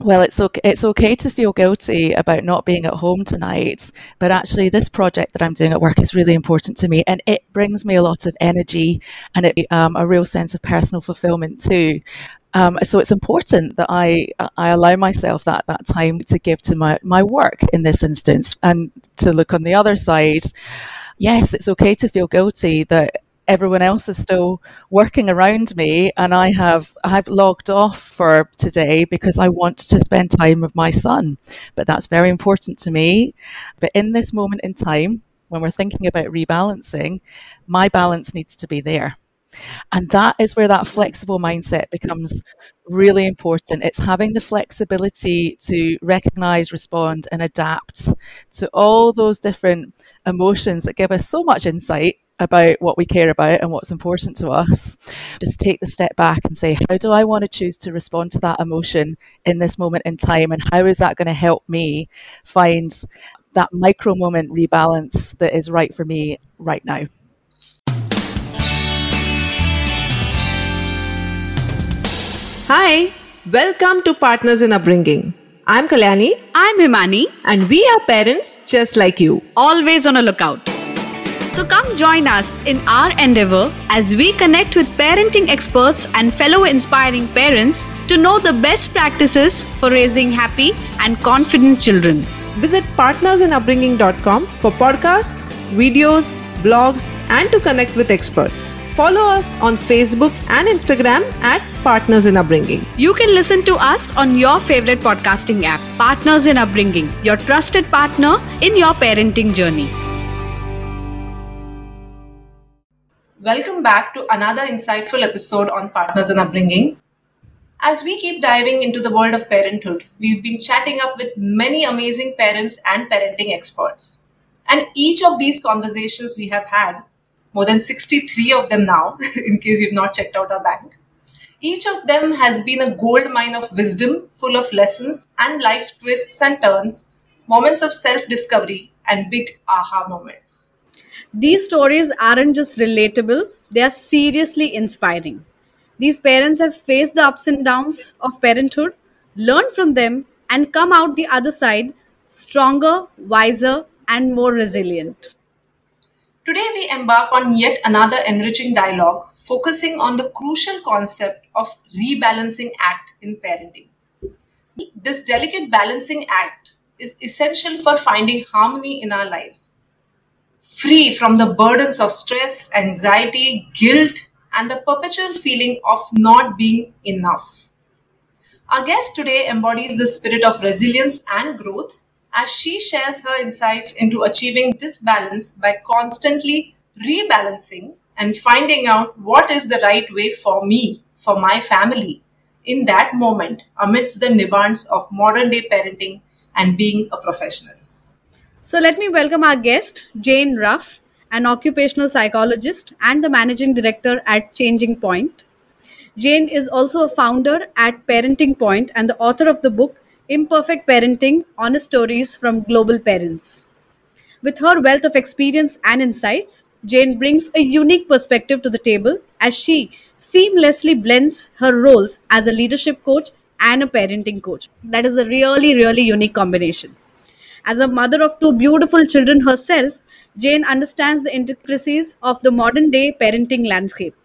Well, it's okay to feel guilty about not being at home tonight, but actually this project that I'm doing at work is really important to me, and it brings me a lot of energy and a real sense of personal fulfillment too. So it's important that I allow myself that time to give to my work in this instance, and to look on the other side. Yes, it's okay to feel guilty that everyone else is still working around me, and I've logged off for today because I want to spend time with my son. But that's very important to me. But in this moment in time, when we're thinking about rebalancing, my balance needs to be there. And that is where that flexible mindset becomes really important. It's having the flexibility to recognize, respond, and adapt to all those different emotions that give us so much insight about what we care about and what's important to us. Just take the step back and say, how do I want to choose to respond to that emotion in this moment in time? And how is that going to help me find that micro moment rebalance that is right for me right now? Hi, welcome to Partners in Upbringing. I'm Kalyani. I'm Himani. And we are parents just like you. Always on a lookout. So come join us in our endeavor as we connect with parenting experts and fellow inspiring parents to know the best practices for raising happy and confident children. Visit partnersinupbringing.com for podcasts, videos, blogs, and to connect with experts. Follow us on Facebook and Instagram at Partners in Upbringing. You can listen to us on your favorite podcasting app, Partners in Upbringing, your trusted partner in your parenting journey. Welcome back to another insightful episode on Partners in Upbringing. As we keep diving into the world of parenthood, we've been chatting up with many amazing parents and parenting experts. And each of these conversations we have had, more than 63 of them now, in case you've not checked out our bank. Each of them has been a gold mine of wisdom, full of lessons and life twists and turns, moments of self-discovery and big aha moments. These stories aren't just relatable, they are seriously inspiring. These parents have faced the ups and downs of parenthood, learned from them, and come out the other side stronger, wiser, and more resilient. Today we embark on yet another enriching dialogue focusing on the crucial concept of rebalancing act in parenting. This delicate balancing act is essential for finding harmony in our lives, free from the burdens of stress, anxiety, guilt, and the perpetual feeling of not being enough. Our guest today embodies the spirit of resilience and growth as she shares her insights into achieving this balance by constantly rebalancing and finding out what is the right way for me, for my family, in that moment amidst the nirvana of modern day parenting and being a professional. So let me welcome our guest, Jane Ruff, an occupational psychologist and the managing director at Changing Point. Jane is also a founder at Parenting Point and the author of the book Imperfect Parenting: Honest Stories from Global Parents. With her wealth of experience and insights, Jane brings a unique perspective to the table as she seamlessly blends her roles as a leadership coach and a parenting coach. That is a really, really unique combination. As a mother of two beautiful children herself, Jane understands the intricacies of the modern day parenting landscape.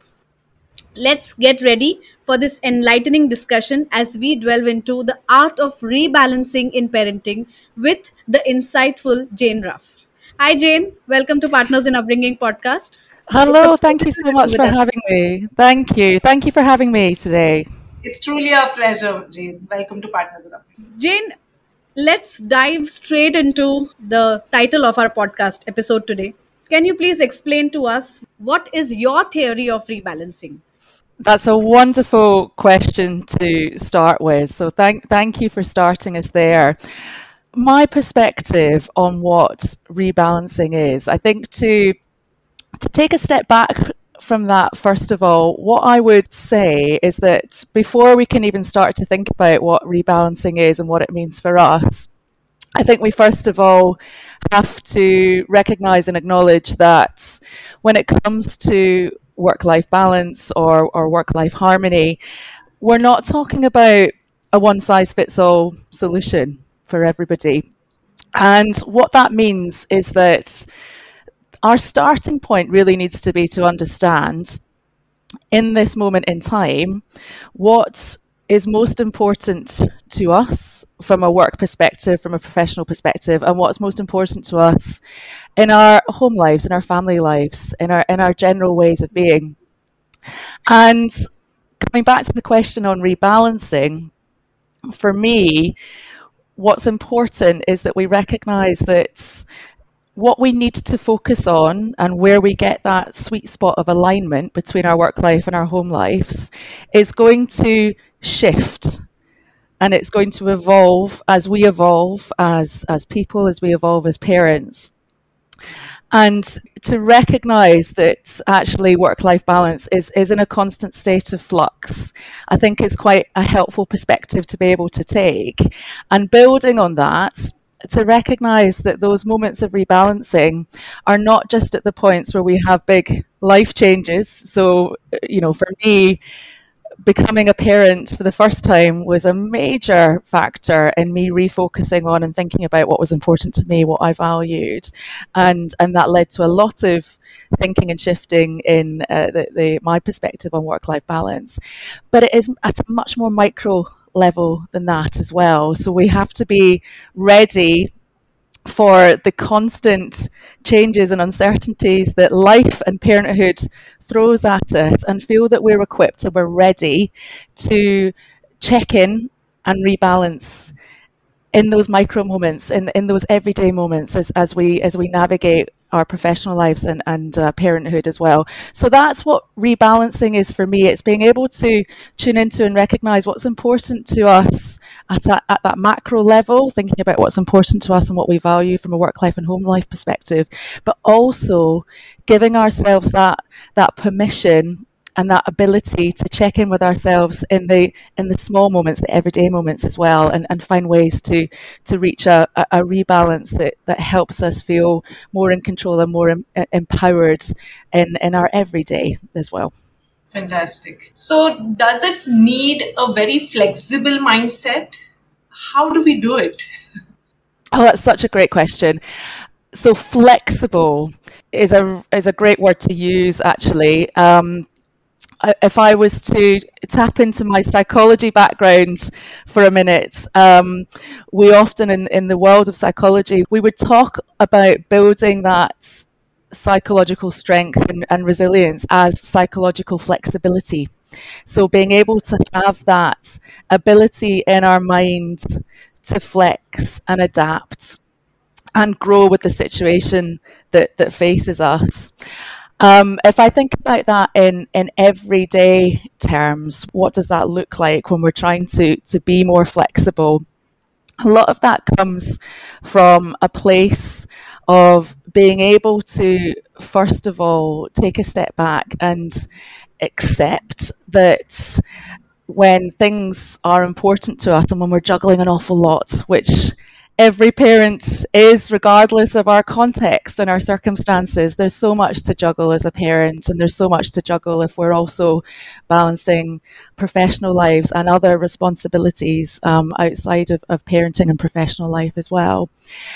Let's get ready for this enlightening discussion as we delve into the art of rebalancing in parenting with the insightful Jane Ruff. Hi, Jane. Welcome to Partners in Upbringing podcast. Hello, thank you so much for having me. Thank you. Thank you for having me today. It's truly a pleasure, Jane. Welcome to Partners in Upbringing. Jane, let's dive straight into the title of our podcast episode today. Can you please explain to us what is your theory of rebalancing? That's a wonderful question to start with. So thank you for starting us there. My perspective on what rebalancing is, I think to take a step back from that, first of all, what I would say is that before we can even start to think about what rebalancing is and what it means for us, I think we first of all have to recognize and acknowledge that when it comes to work-life balance or work-life harmony, we're not talking about a one size fits all solution for everybody. And what that means is that our starting point really needs to be to understand in this moment in time what is most important to us from a work perspective, from a professional perspective, and what's most important to us in our home lives, in our family lives, in our general ways of being. And coming back to the question on rebalancing, for me, what's important is that we recognize that what we need to focus on and where we get that sweet spot of alignment between our work life and our home lives is going to shift, and it's going to evolve as we evolve as people, as we evolve as parents. And to recognize that actually work-life balance is in a constant state of flux, I think is quite a helpful perspective to be able to take. And building on that, to recognize that those moments of rebalancing are not just at the points where we have big life changes. So, for me, becoming a parent for the first time was a major factor in me refocusing on and thinking about what was important to me, what I valued, and that led to a lot of thinking and shifting in my perspective on work-life balance. But it is at a much more micro level than that as well. So we have to be ready for the constant changes and uncertainties that life and parenthood throws at us, and feel that we're equipped and we're ready to check in and rebalance in those micro moments, in those everyday moments as we navigate our professional lives and parenthood as well. So that's what rebalancing is for me. It's being able to tune into and recognize what's important to us at that macro level, thinking about what's important to us and what we value from a work life and home life perspective, but also giving ourselves that permission and that ability to check in with ourselves in the small moments, the everyday moments as well, and find ways to reach a rebalance that helps us feel more in control and more empowered in our everyday as well. Fantastic. So does it need a very flexible mindset? How do we do it? Oh, that's such a great question. So flexible is a great word to use, actually. If I was to tap into my psychology background for a minute, we often in the world of psychology, we would talk about building that psychological strength and resilience as psychological flexibility. So being able to have that ability in our mind to flex and adapt and grow with the situation that faces us. If I think about that in everyday terms, what does that look like when we're trying to be more flexible? A lot of that comes from a place of being able to, first of all, take a step back and accept that when things are important to us and when we're juggling an awful lot, which every parent is, regardless of our context and our circumstances. There's so much to juggle as a parent, and there's so much to juggle if we're also balancing professional lives and other responsibilities outside of parenting and professional life as well.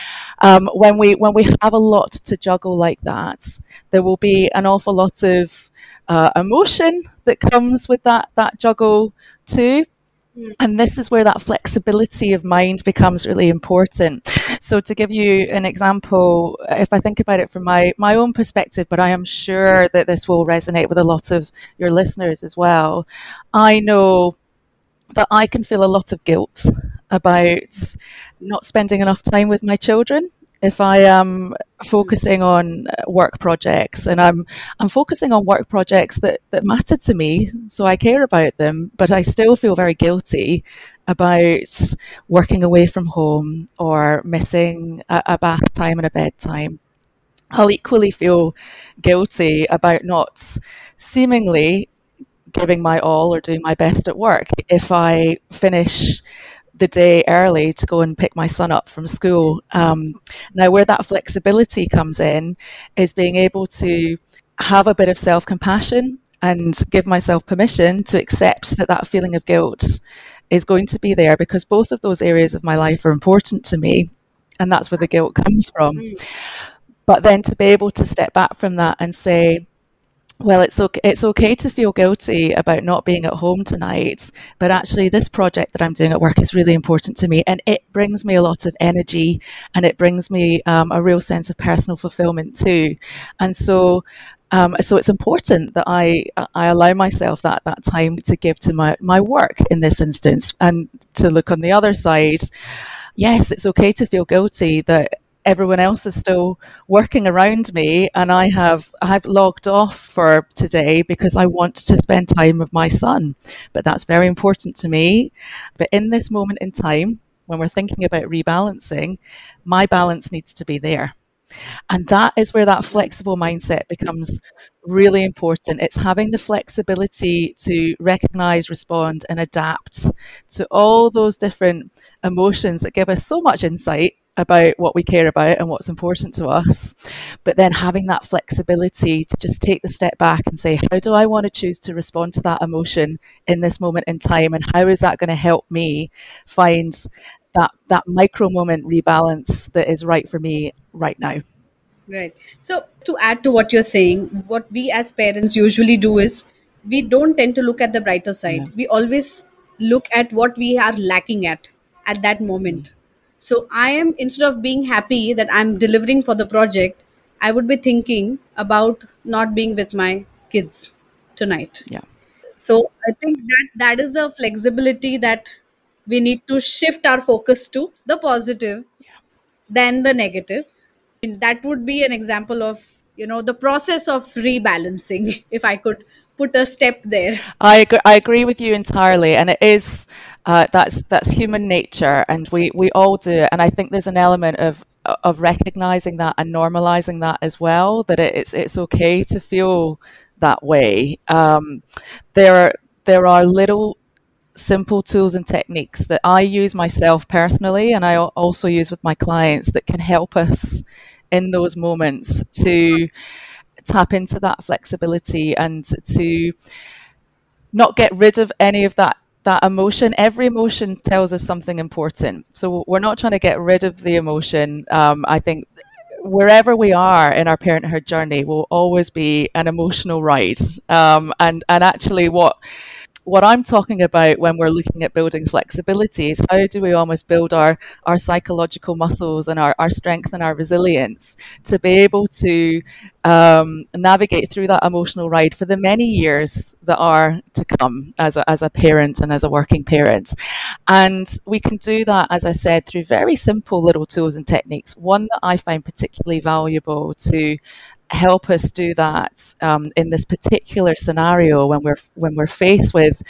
When we have a lot to juggle like that, there will be an awful lot of emotion that comes with that juggle too. And this is where that flexibility of mind becomes really important. So to give you an example, if I think about it from my own perspective, but I am sure that this will resonate with a lot of your listeners as well, I know that I can feel a lot of guilt about not spending enough time with my children. If I am focusing on work projects, and I'm focusing on work projects that matter to me, so I care about them, but I still feel very guilty about working away from home or missing a bath time and a bedtime. I'll equally feel guilty about not seemingly giving my all or doing my best at work if I finish the day early to go and pick my son up from school. Now, where that flexibility comes in is being able to have a bit of self-compassion and give myself permission to accept that feeling of guilt is going to be there because both of those areas of my life are important to me. And that's where the guilt comes from. But then to be able to step back from that and say, well, it's okay to feel guilty about not being at home tonight, but actually this project that I'm doing at work is really important to me, and it brings me a lot of energy, and it brings me a real sense of personal fulfillment too. And so it's important that I allow myself that time to give to my work in this instance, and to look on the other side. Yes, it's okay to feel guilty that everyone else is still working around me, and I've logged off for today because I want to spend time with my son. But that's very important to me. But in this moment in time, when we're thinking about rebalancing, my balance needs to be there. And that is where that flexible mindset becomes really important. It's having the flexibility to recognize, respond, and adapt to all those different emotions that give us so much insight about what we care about and what's important to us. But then having that flexibility to just take the step back and say, how do I want to choose to respond to that emotion in this moment in time? And how is that going to help me find that micro moment rebalance that is right for me right now? Right. So, to add to what you're saying, what we as parents usually do is we don't tend to look at the brighter Yeah. side. We always look at what we are lacking at that moment. So, I am, instead of being happy that I'm delivering for the project, I would be thinking about not being with my kids tonight. Yeah. So, I think that is the flexibility that we need to shift our focus to the positive than the negative. And that would be an example of, the process of rebalancing, if I could put a step there. I agree with you entirely, and it is that's human nature, and we all do it. And I think there's an element of recognizing that and normalizing that as well. That it's okay to feel that way. There are little simple tools and techniques that I use myself personally, and I also use with my clients, that can help us in those moments to tap into that flexibility and to not get rid of any of that emotion. Every emotion tells us something important, so we're not trying to get rid of the emotion. I think wherever we are in our parenthood journey will always be an emotional ride, and actually what I'm talking about when we're looking at building flexibility is how do we almost build our psychological muscles and our strength and our resilience to be able to navigate through that emotional ride for the many years that are to come as a parent and as a working parent. And we can do that, as I said, through very simple little tools and techniques. One that I find particularly valuable to help us do that in this particular scenario when we're faced with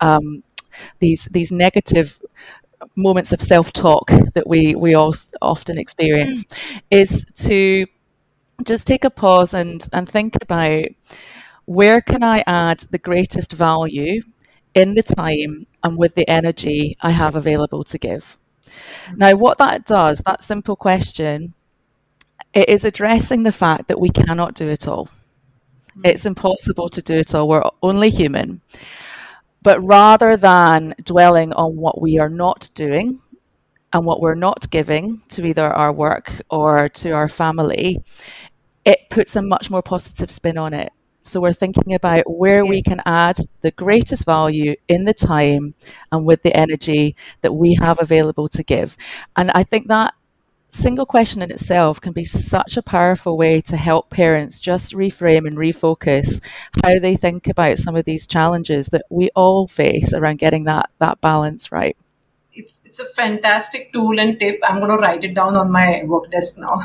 these negative moments of self-talk that we all often experience, is to just take a pause and think about, where can I add the greatest value in the time and with the energy I have available to give. Now, what that does, that simple question, it is addressing the fact that we cannot do it all. It's impossible to do it all. We're only human. But rather than dwelling on what we are not doing and what we're not giving to either our work or to our family, it puts a much more positive spin on it. So we're thinking about where we can add the greatest value in the time and with the energy that we have available to give. And I think that single question in itself can be such a powerful way to help parents just reframe and refocus how they think about some of these challenges that we all face around getting that balance right. It's a fantastic tool and tip. I'm going to write it down on my work desk now.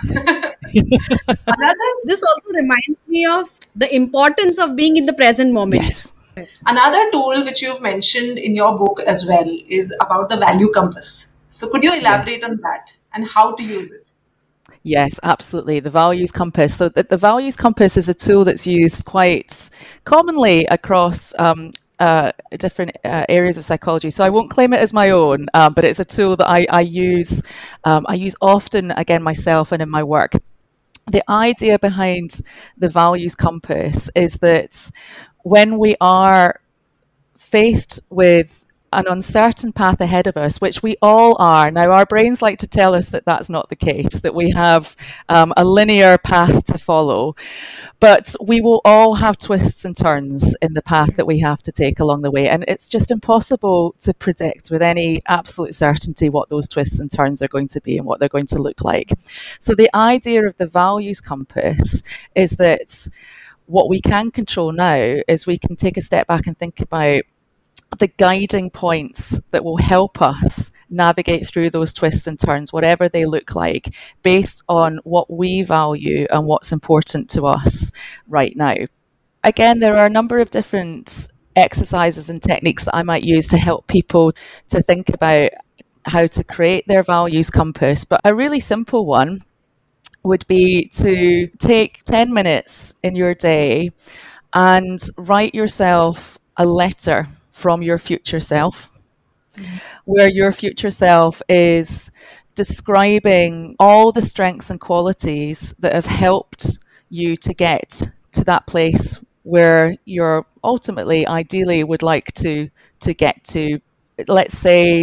This also reminds me of the importance of being in the present moment. Yes. Another tool which you've mentioned in your book as well is about the value compass. So could you elaborate on that and how to use it? Yes, absolutely. The values compass. So the values compass is a tool that's used quite commonly across different areas of psychology. So I won't claim it as my own, but it's a tool that I use. I use often, again, myself and in my work. The idea behind the values compass is that when we are faced with an uncertain path ahead of us, which we all are. Now, our brains like to tell us that that's not the case, that we have a linear path to follow. But we will all have twists and turns in the path that we have to take along the way. And it's just impossible to predict with any absolute certainty what those twists and turns are going to be and what they're going to look like. So the idea of the values compass is that what we can control now is we can take a step back and think about the guiding points that will help us navigate through those twists and turns, whatever they look like, based on what we value and what's important to us right now. Again, there are a number of different exercises and techniques that I might use to help people to think about how to create their values compass. But a really simple one would be to take 10 minutes in your day and write yourself a letter from your future self, where your future self is describing all the strengths and qualities that have helped you to get to that place where you're ultimately, ideally, would like to get to, let's say,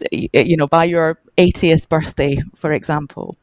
by your 80th birthday, for example.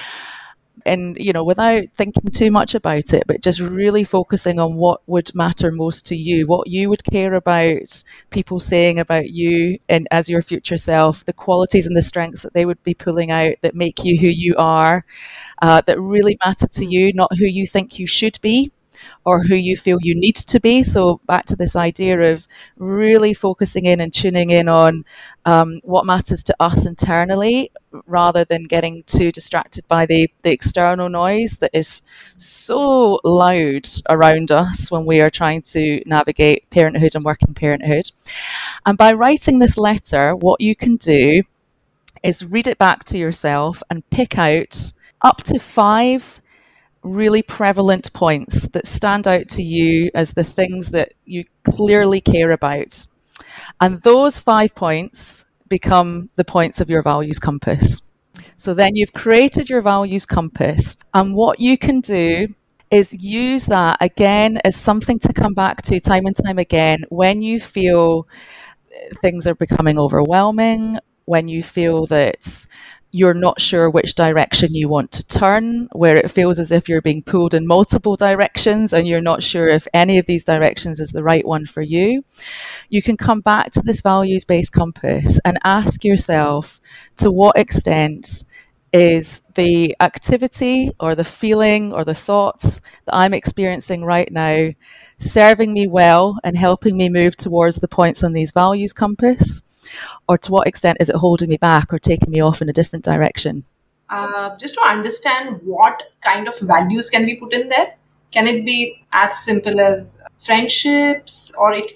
And, without thinking too much about it, but just really focusing on what would matter most to you, what you would care about people saying about you and as your future self, the qualities and the strengths that they would be pulling out that make you who you are, that really matter to you, not who you think you should be or who you feel you need to be. So back to this idea of really focusing in and tuning in on what matters to us internally, rather than getting too distracted by the external noise that is so loud around us when we are trying to navigate parenthood and working parenthood. And by writing this letter, what you can do is read it back to yourself and pick out up to 5 really prevalent points that stand out to you as the things that you clearly care about. And those 5 points become the points of your values compass. So then you've created your values compass, and what you can do is use that again as something to come back to time and time again when you feel things are becoming overwhelming, when you feel that you're not sure which direction you want to turn, where it feels as if you're being pulled in multiple directions and you're not sure if any of these directions is the right one for you. You can come back to this values-based compass and ask yourself, to what extent is the activity or the feeling or the thoughts that I'm experiencing right now serving me well and helping me move towards the points on these values compass? Or to what extent is it holding me back or taking me off in a different direction? Just to understand what kind of values can be put in there, can it be as simple as friendships,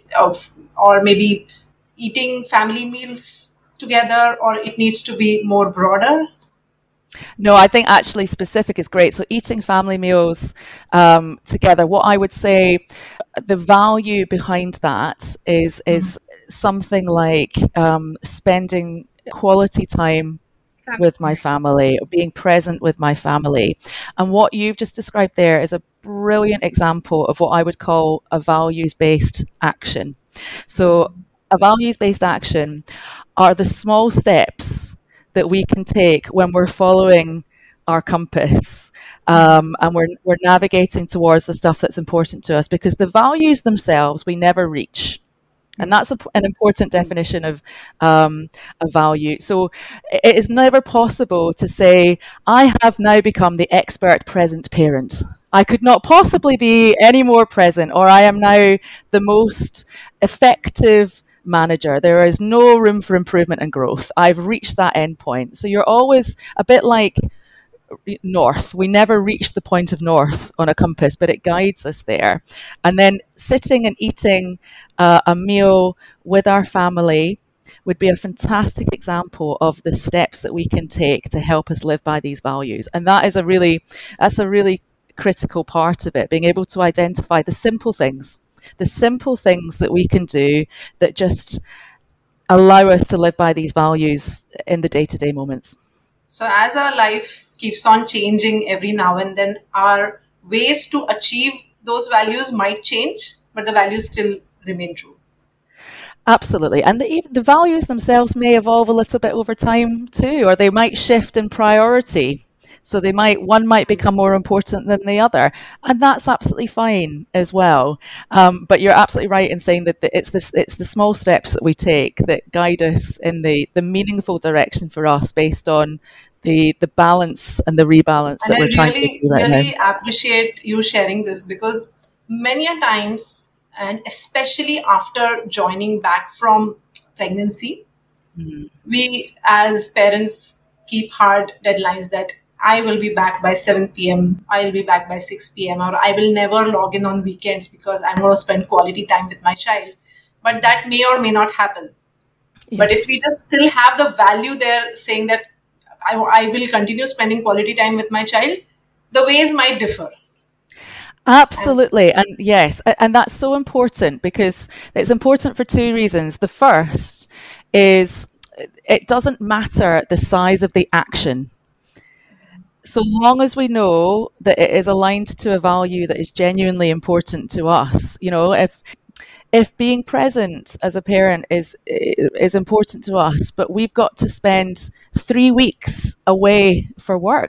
or maybe eating family meals together, or it needs to be more broader? No, I think actually specific is great. So eating family meals together, what I would say the value behind that is something like spending quality time with my family, being present with my family. And what you've just described there is a brilliant example of what I would call a values-based action. So a values-based action are the small steps that we can take when we're following our compass and we're navigating towards the stuff that's important to us, because the values themselves we never reach. And that's an important definition of a value. So it is never possible to say, I have now become the expert present parent. I could not possibly be any more present, or I am now the most effective manager. There is no room for improvement and growth. I've reached that end point. So you're always a bit like north. We never reach the point of north on a compass, but it guides us there. And then sitting and eating a meal with our family would be a fantastic example of the steps that we can take to help us live by these values. And that's a really critical part of it, being able to identify the simple things that we can do that just allow us to live by these values in the day-to-day moments. So as our life keeps on changing every now and then, our ways to achieve those values might change, but the values still remain true. Absolutely. And the values themselves may evolve a little bit over time too, or they might shift in priority. So one might become more important than the other, and that's absolutely fine as well. But you're absolutely right in saying that it's the small steps that we take that guide us in the meaningful direction for us, based on the balance and the rebalance And that I we're trying to do right now. really appreciate you sharing this, because many a times, and especially after joining back from pregnancy, we as parents keep hard deadlines that I will be back by 7 p.m., I'll be back by 6 p.m., or I will never log in on weekends because I'm going to spend quality time with my child. But that may or may not happen. But if we just still have the value there saying that I will continue spending quality time with my child, the ways might differ. Absolutely. And yes, and that's so important, because it's important for two reasons. The first is it doesn't matter the size of the action. So long as we know that it is aligned to a value that is genuinely important to us, if being present as a parent is important to us, but we've got to spend 3 weeks away for work,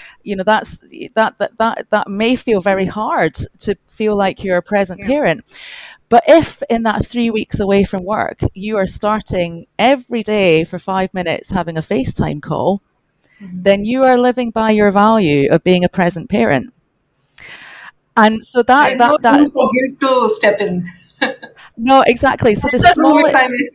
that may feel very hard to feel like you're a present parent. But if in that 3 weeks away from work, you are starting every day for 5 minutes having a FaceTime call, then you are living by your value of being a present parent. And so that room for guilt to step in. No, exactly. So the small,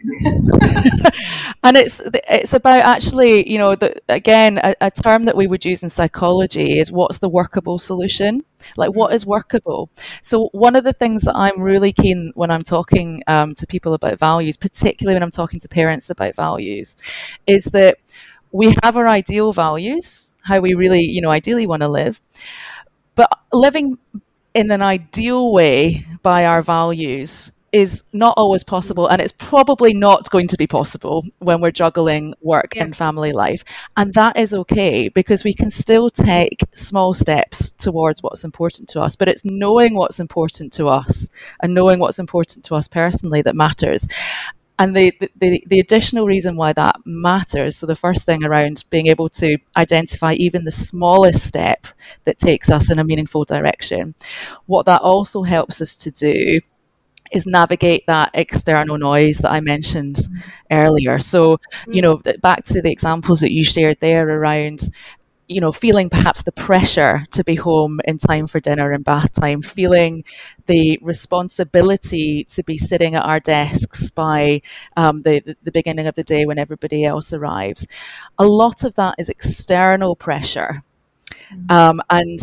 and it's about actually, again, a term that we would use in psychology is, what's the workable solution? Like, what is workable? So one of the things that I'm really keen when I'm talking to people about values, particularly when I'm talking to parents about values, is that we have our ideal values, how we really, ideally want to live, but living in an ideal way by our values is not always possible, and it's probably not going to be possible when we're juggling work and family life. And that is okay, because we can still take small steps towards what's important to us. But it's knowing what's important to us and knowing what's important to us personally that matters. And the additional reason why that matters, so the first thing around being able to identify even the smallest step that takes us in a meaningful direction, what that also helps us to do is navigate that external noise that I mentioned earlier. So, back to the examples that you shared there around, feeling perhaps the pressure to be home in time for dinner and bath time, feeling the responsibility to be sitting at our desks by the beginning of the day when everybody else arrives. A lot of that is external pressure. And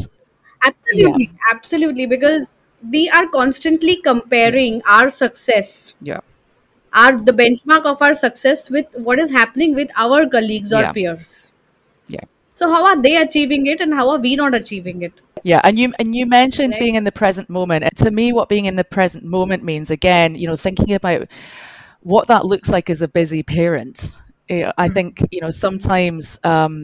absolutely, because we are constantly comparing our success, the benchmark of our success, with what is happening with our colleagues or peers. So how are they achieving it, and how are we not achieving it? Yeah, and you mentioned being in the present moment. And to me, what being in the present moment means, again, thinking about what that looks like as a busy parent. I think sometimes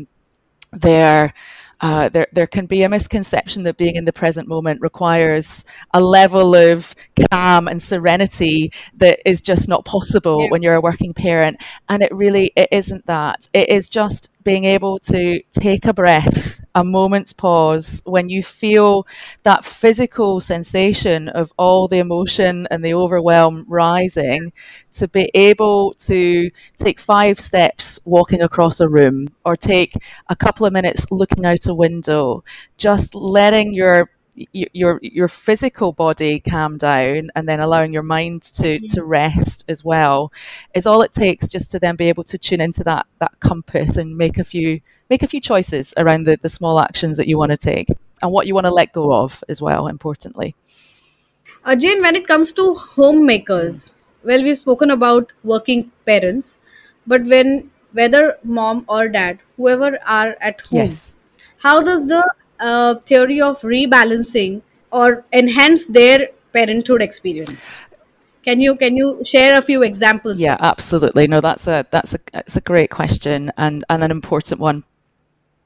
there can be a misconception that being in the present moment requires a level of calm and serenity that is just not possible when you're a working parent. And it isn't that. It is just being able to take a breath, a moment's pause, when you feel that physical sensation of all the emotion and the overwhelm rising, to be able to take 5 steps walking across a room, or take a couple of minutes looking out a window, just letting your physical body calm down, and then allowing your mind to rest as well, is all it takes, just to then be able to tune into that compass and make a few choices around the small actions that you want to take and what you want to let go of as well, importantly. Jane, when it comes to homemakers, well, we've spoken about working parents, but whether mom or dad, whoever are at home, how does the theory of rebalancing or enhance their parenthood experience? Can you share a few examples? Yeah, absolutely. No, that's a great question, and an important one.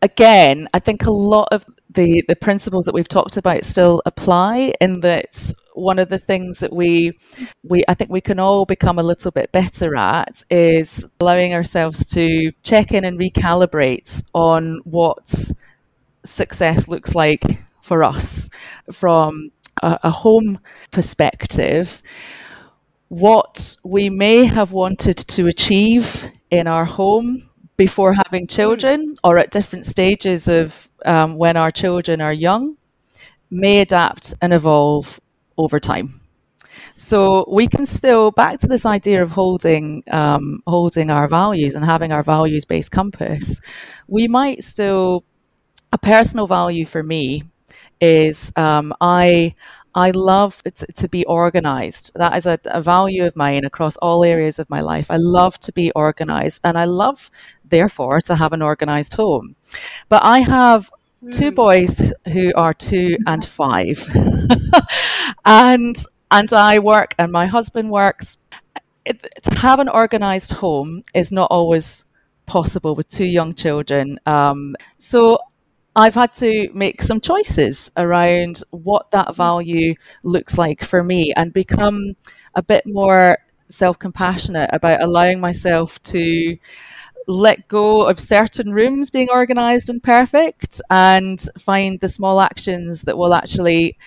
again, I think a lot of the principles that we've talked about still apply, in that one of the things that we I think we can all become a little bit better at is allowing ourselves to check in and recalibrate on what success looks like for us from a home perspective. What we may have wanted to achieve in our home before having children, or at different stages of when our children are young, may adapt and evolve over time. So we can still, back to this idea of holding our values and having our values-based compass, we might still, a personal value for me is I love to be organized. That is a value of mine across all areas of my life. I love to be organized, and I love, therefore, to have an organized home. But I have two boys who are 2 and 5, and I work, and my husband works. To have an organized home is not always possible with 2 young children. So I've had to make some choices around what that value looks like for me, and become a bit more self-compassionate about allowing myself to let go of certain rooms being organized and perfect, and find the small actions that will actually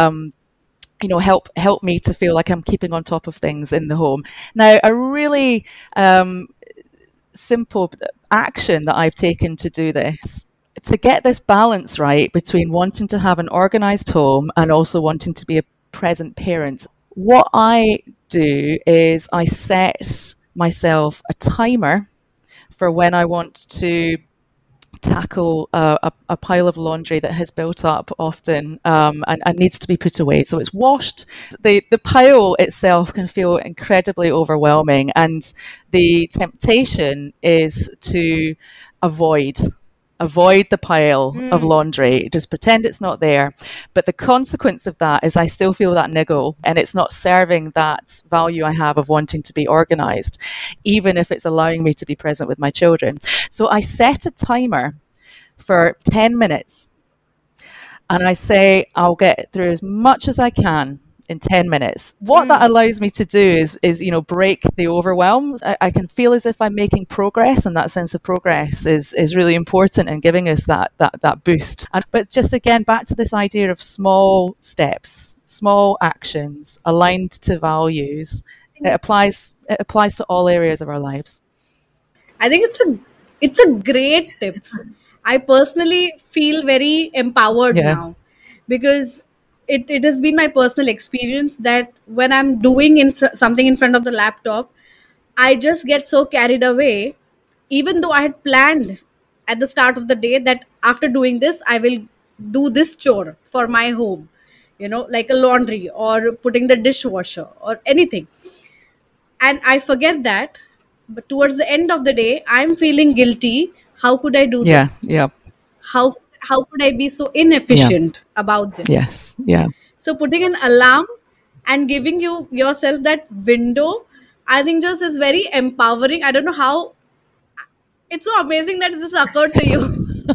help me to feel like I'm keeping on top of things in the home. Now, a really simple action that I've taken to do this, to get this balance right between wanting to have an organized home and also wanting to be a present parent, what I do is I set myself a timer for when I want to tackle a pile of laundry that has built up often and needs to be put away. So it's washed. The pile itself can feel incredibly overwhelming, and the temptation is to avoid the pile of laundry, just pretend it's not there. But the consequence of that is I still feel that niggle, and it's not serving that value I have of wanting to be organized, even if it's allowing me to be present with my children. So I set a timer for 10 minutes, and I say I'll get through as much as I can in 10 minutes. What that allows me to do is break the overwhelm. I can feel as if I'm making progress, and that sense of progress is really important in giving us that boost. But just again, back to this idea of small steps, small actions aligned to values. It applies to all areas of our lives. I think it's a great tip. I personally feel very empowered now, because it has been my personal experience that when I'm doing something in front of the laptop, I just get so carried away, even though I had planned at the start of the day that after doing this, I will do this chore for my home, like a laundry or putting the dishwasher or anything. And I forget that. But towards the end of the day, I'm feeling guilty. How could I do this? Yeah. How could I be so inefficient about this? Yes. Yeah. So putting an alarm and giving yourself that window, I think just is very empowering. I don't know how. It's so amazing that this occurred to you.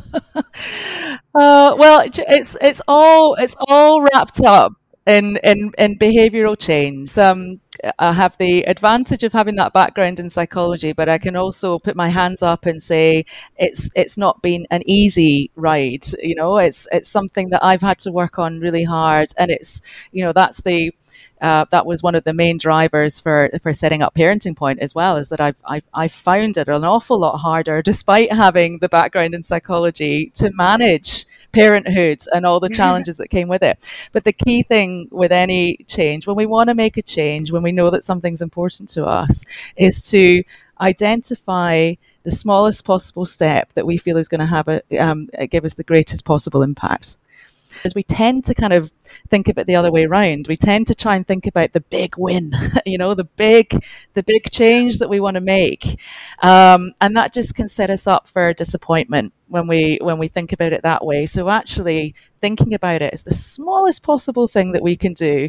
Well, it's all wrapped up in behavioral change. I have the advantage of having that background in psychology, but I can also put my hands up and say it's not been an easy ride. It's something that I've had to work on really hard, and it's that was one of the main drivers for setting up Parenting Point as well, is that I've found it an awful lot harder, despite having the background in psychology, to manage parenthood and all the challenges that came with it. But the key thing with any change, when we want to make a change, when we know that something's important to us, is to identify the smallest possible step that we feel is going to give us the greatest possible impact. As we tend to kind of think of it the other way around, we tend to try and think about the big win, the big change that we want to make, and that just can set us up for disappointment when we think about it that way. So actually thinking about it as the smallest possible thing that we can do,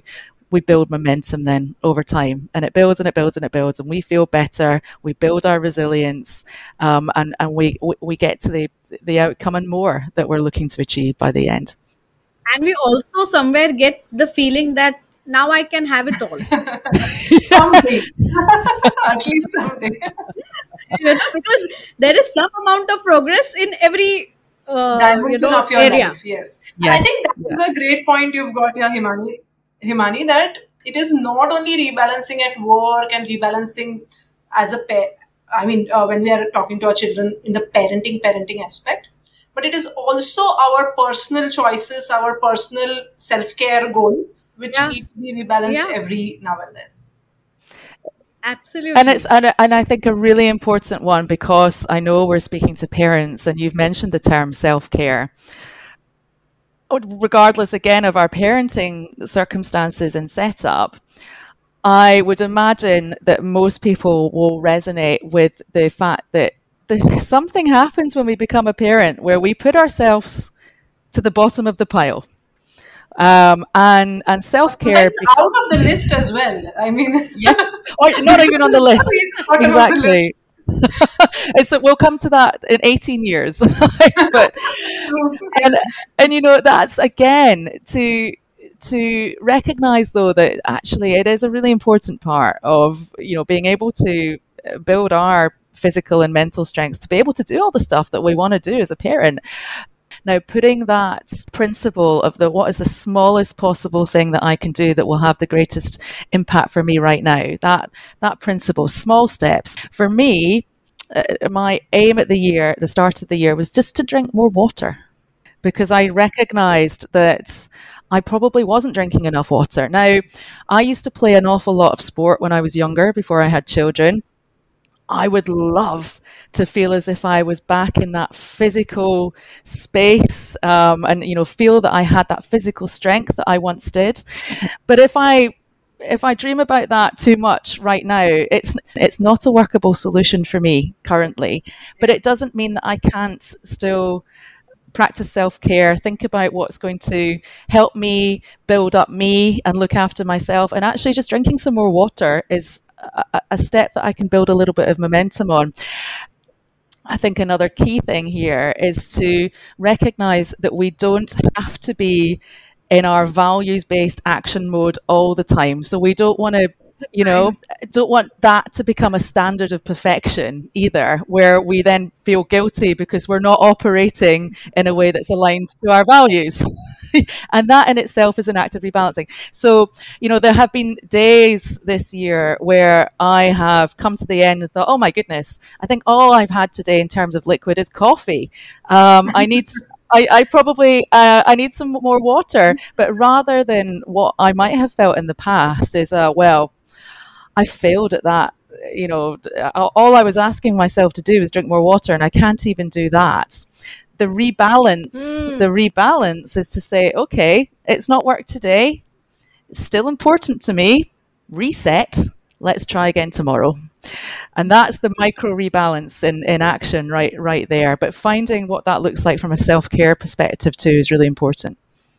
we build momentum then over time, and it builds and it builds and it builds, and we feel better. We build our resilience, and we get to the outcome and more that we're looking to achieve by the end. And we also somewhere get the feeling that now I can have it all. Someday. At least someday. Because there is some amount of progress in every Dimension of your area. life, yes. Yes. I think that is a great point you've got here, Himani, that it is not only rebalancing at work and rebalancing as a pair. I mean, when we are talking to our children in the parenting aspect, but it is also our personal choices, our personal self-care goals, which Yeah. need to be rebalanced Yeah. every now and then. Absolutely. And I think a really important one, because I know we're speaking to parents, and you've mentioned the term self-care. Regardless, again, of our parenting circumstances and setup, I would imagine that most people will resonate with the fact that something happens when we become a parent where we put ourselves to the bottom of the pile. And self-care Sometimes out of the list as well. I mean, or not even on the list. It's bottom of the list. Exactly. We'll come to that in 18 years. But and that's again to recognize, though, that actually it is a really important part of being able to build our physical and mental strength to be able to do all the stuff that we want to do as a parent. Now, putting that principle of what is the smallest possible thing that I can do that will have the greatest impact for me right now, that principle, small steps. For me, my aim at the start of the year, was just to drink more water, because I recognized that I probably wasn't drinking enough water. Now, I used to play an awful lot of sport when I was younger, before I had children. I would love to feel as if I was back in that physical space, and feel that I had that physical strength that I once did. But if I dream about that too much right now, it's not a workable solution for me currently. But it doesn't mean that I can't still practice self-care, think about what's going to help me build up me and look after myself. And actually just drinking some more water is a step that I can build a little bit of momentum on. I think another key thing here is to recognize that we don't have to be in our values-based action mode all the time. So we don't want to don't want that to become a standard of perfection either, where we then feel guilty because we're not operating in a way that's aligned to our values. And that in itself is an act of rebalancing. So, there have been days this year where I have come to the end and thought, oh my goodness, I think all I've had today in terms of liquid is coffee. I need I need some more water. But rather than what I might have felt in the past is, I failed at that. All I was asking myself to do was drink more water, and I can't even do that. The rebalance is to say, okay, it's not worked today. It's still important to me. Reset. Let's try again tomorrow. And that's the micro rebalance in action right there. But finding what that looks like from a self-care perspective too is really important.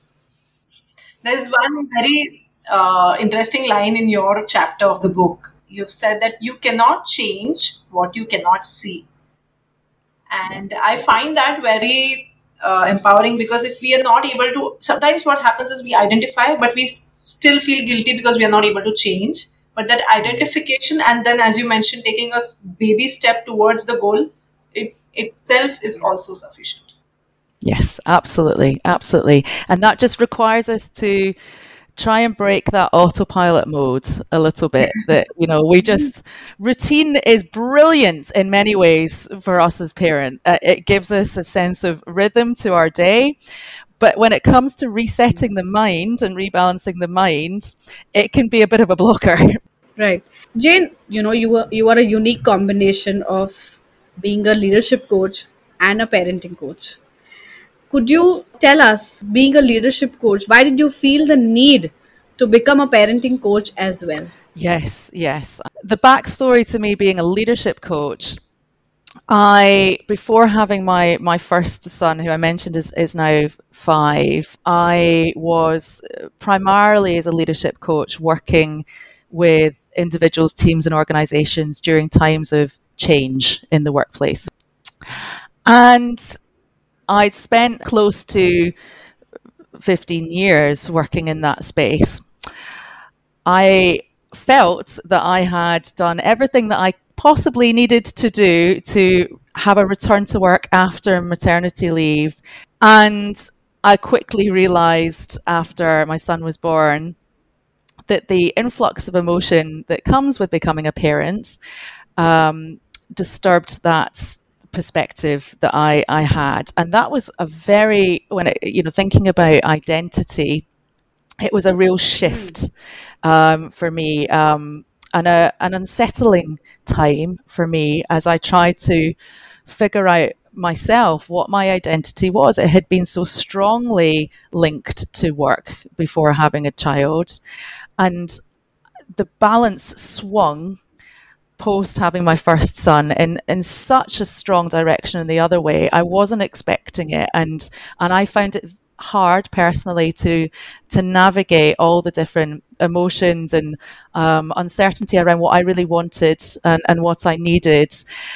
There's one very interesting line in your chapter of the book. You've said that you cannot change what you cannot see. And I find that very empowering, because if we are not able to, sometimes what happens is we identify, but we still feel guilty because we are not able to change. But that identification, and then, as you mentioned, taking a baby step towards the goal, it itself is also sufficient. Yes, absolutely. Absolutely. And that just requires us to try and break that autopilot mode a little bit. That, we just, routine is brilliant in many ways for us as parents. It gives us a sense of rhythm to our day. But when it comes to resetting the mind and rebalancing the mind, it can be a bit of a blocker. Right. Jane, you are a unique combination of being a leadership coach and a parenting coach. Could you tell us, being a leadership coach, why did you feel the need to become a parenting coach as well? Yes. The backstory to me being a leadership coach Before having my first son, who I mentioned is now 5, I was primarily as a leadership coach working with individuals, teams, and organizations during times of change in the workplace. And I'd spent close to 15 years working in that space. I felt that I had done everything that I possibly needed to do to have a return to work after maternity leave. And I quickly realized after my son was born that the influx of emotion that comes with becoming a parent disturbed that perspective that I had. And that was a very, thinking about identity, it was a real shift for me, and an unsettling time for me as I tried to figure out myself what my identity was. It had been so strongly linked to work before having a child, and the balance swung post having my first son in such a strong direction in the other way. I wasn't expecting it, and I found it hard personally to navigate all the different emotions and uncertainty around what I really wanted and what I needed,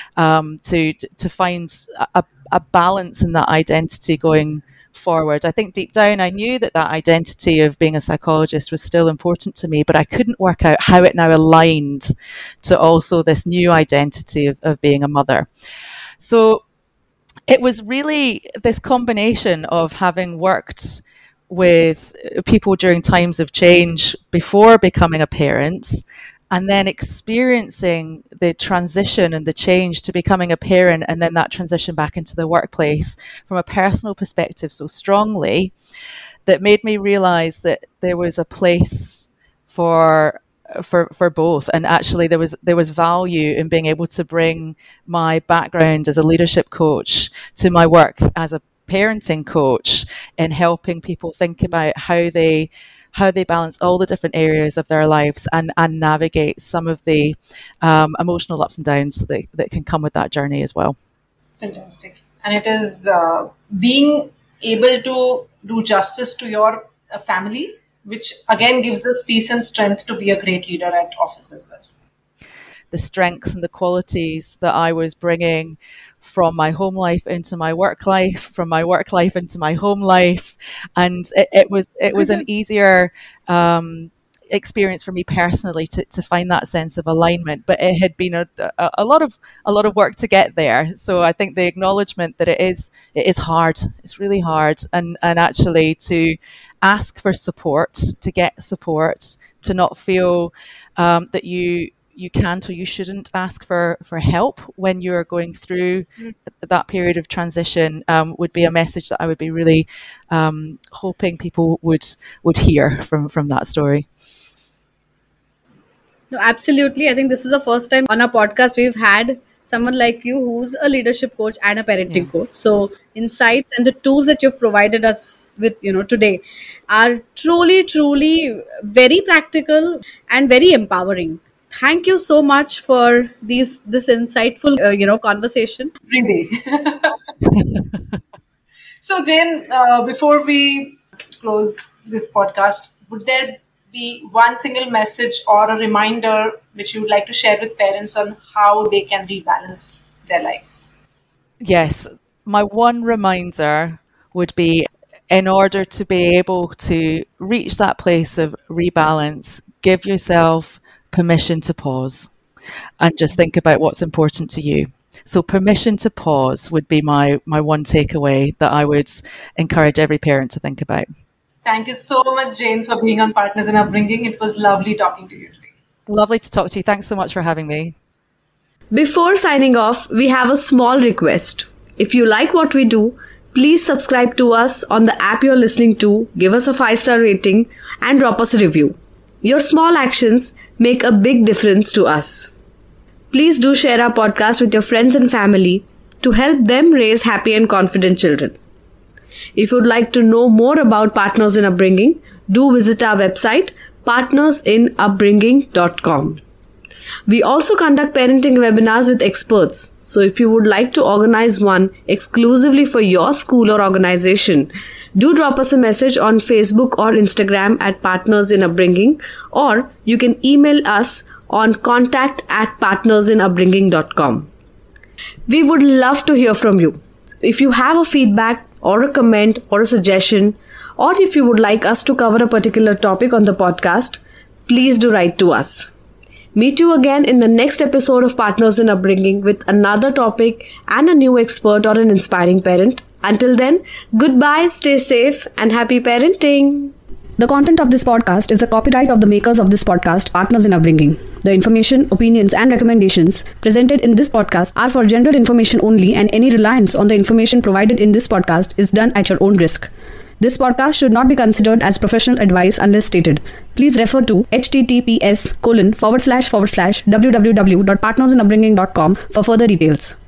to find a balance in that identity going forward. I think deep down I knew that identity of being a psychologist was still important to me, but I couldn't work out how it now aligned to also this new identity of being a mother. So it was really this combination of having worked with people during times of change before becoming a parent, and then experiencing the transition and the change to becoming a parent, and then that transition back into the workplace from a personal perspective so strongly, that made me realize that there was a place for both. And actually there was value in being able to bring my background as a leadership coach to my work as a parenting coach, in helping people think about how they balance all the different areas of their lives and navigate some of the emotional ups and downs that can come with that journey as well. Fantastic. And it is being able to do justice to your family, which again gives us peace and strength to be a great leader at office as well. The strengths and the qualities that I was bringing from my home life into my work life, from my work life into my home life, and it was an easier experience for me personally to find that sense of alignment. But it had been a lot of work to get there. So I think the acknowledgement that it is hard, it's really hard, and actually to ask for support, to get support, to not feel that you can't or you shouldn't ask for help when you're going through that period of transition, would be a message that I would be really hoping people would hear from that story. No, absolutely. I think this is the first time on our podcast we've had someone like you who's a leadership coach and a parenting coach. So insights and the tools that you've provided us with, today are truly very practical and very empowering. Thank you so much for this insightful, conversation. Really. So Jane, before we close this podcast, would there be one single message or a reminder which you would like to share with parents on how they can rebalance their lives? Yes, my one reminder would be, in order to be able to reach that place of rebalance, give yourself permission to pause and just think about what's important to you. So permission to pause would be my one takeaway that I would encourage every parent to think about. Thank you so much, Jane, for being on Partners in Upbringing. It was lovely talking to you today. Lovely to talk to you. Thanks so much for having me. Before signing off, we have a small request. If you like what we do, please subscribe to us on the app you're listening to, give us a 5-star rating, and drop us a review. Your small actions make a big difference to us. Please do share our podcast with your friends and family to help them raise happy and confident children. If you'd like to know more about Partners in Upbringing, do visit our website, partnersinupbringing.com. We also conduct parenting webinars with experts. So if you would like to organize one exclusively for your school or organization, do drop us a message on Facebook or Instagram at Partners in Upbringing, or you can email us on contact@partnersinupbringing.com. We would love to hear from you. If you have a feedback or a comment or a suggestion, or if you would like us to cover a particular topic on the podcast, please do write to us. Meet you again in the next episode of Partners in Upbringing with another topic and a new expert or an inspiring parent. Until then, goodbye, stay safe, and happy parenting. The content of this podcast is the copyright of the makers of this podcast, Partners in Upbringing. The information, opinions, and recommendations presented in this podcast are for general information only, and any reliance on the information provided in this podcast is done at your own risk. This podcast should not be considered as professional advice unless stated. Please refer to https://www.partnersinupbringing.com for further details.